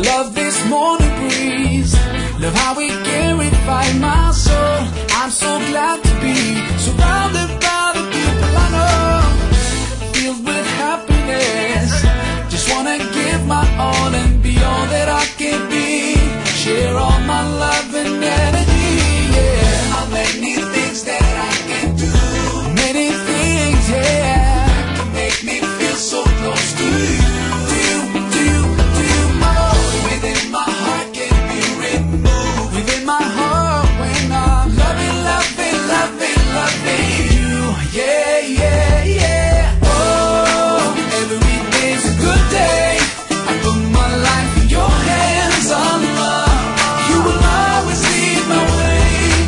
love this morning breeze. Love how we purify my soul. I'm so glad to be surrounded by the people I know, filled with happiness. Just wanna give my all and be all that I can be. Share all my love and energy, yeah. How many things that I can do, many things, yeah, to make me feel so close to you. Within my heart can be removed. Within my heart when I'm loving, loving, loving, loving you. Yeah, yeah, yeah. Oh, every day's a good day. I put my life in your hands, Allah. You will always lead my way.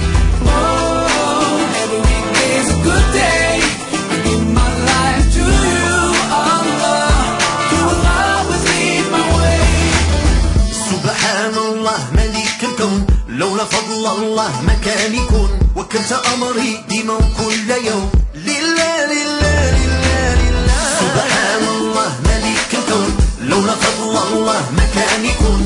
Oh, every day's a good day. I give my life to you, Allah. You will always lead my way. سبحان الله ملك الكون، لولا فضل الله ما كان يكون. وكلت أمري ديما وكل يوم لله لله لله لله. سبحان الله ملك الكون، لولا فضل الله ما كان يكون.